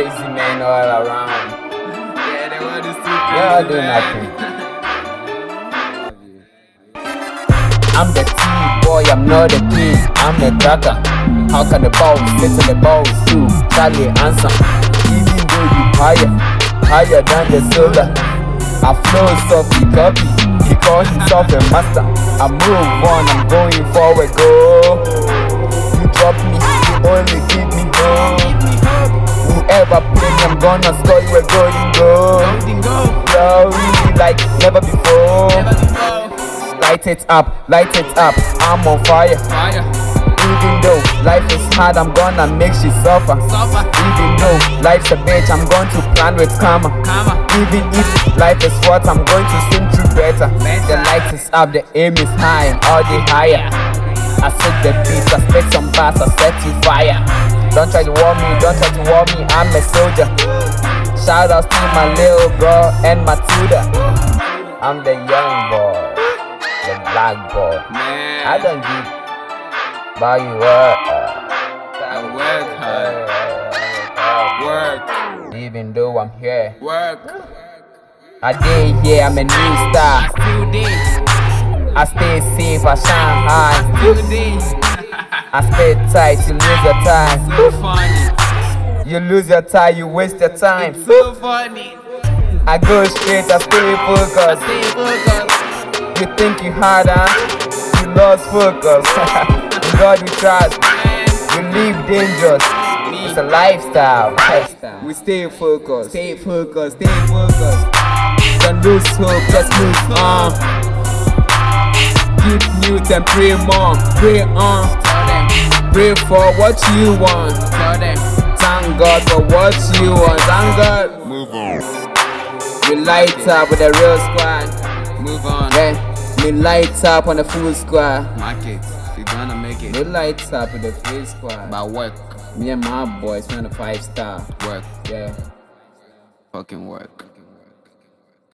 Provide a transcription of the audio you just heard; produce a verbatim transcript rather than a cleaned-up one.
crazy men all around. Yeah, they want to see Yeah, do nothing. I'm the T boy, I'm not the king. I'm the cracker. How can the balls fit to the balls too? Charlie answer. Even though you higher, higher than the silver, I flow softly copy. He call himself a master. I move on, I'm going forward. Go. You drop me, you only give me go. Whoever play me, I'm gonna score you a golden goal. Glory like never before. Light it up, light it up, I'm on fire. Fire. Even though life is hard, I'm gonna make she suffer. Suffer. Even though life's a bitch, I'm going to plan with karma. Karma. Even if life is what, I'm going to sing through better. The light is up, the aim is high, all the higher. I set the beat, I spit some bars, I set you fire. Don't try to warn me, don't try to warn me, I'm a soldier. Shout out to my little bro and my tutor. I'm the young boy. The black boy. Man, I don't give, but you work. I work hard. Work. Even though I'm here, Work. I day here, I'm a new star. Still day. I stay safe, I shine high. Still day. I stay tight, you lose your time. So funny. You lose your time, you waste your time. So funny. I go straight, I stay focused. Stay focused. You think you hard, huh? You lost focus. In God we trust. We live dangerous. It's a lifestyle. lifestyle. We stay focused. Stay focused. Stay focused. Don't lose hope. Just move on. Keep mute and pray more. Pray on. Pray for what you want. Thank God for what you want. Thank God. Move on. We light up with a real squad. Move on. Yeah. Me light up on the full squad. Market. You're gonna make Me it. light up with the full squad. By work. Me and my boys, man, a five star. Work. Yeah. Fucking work.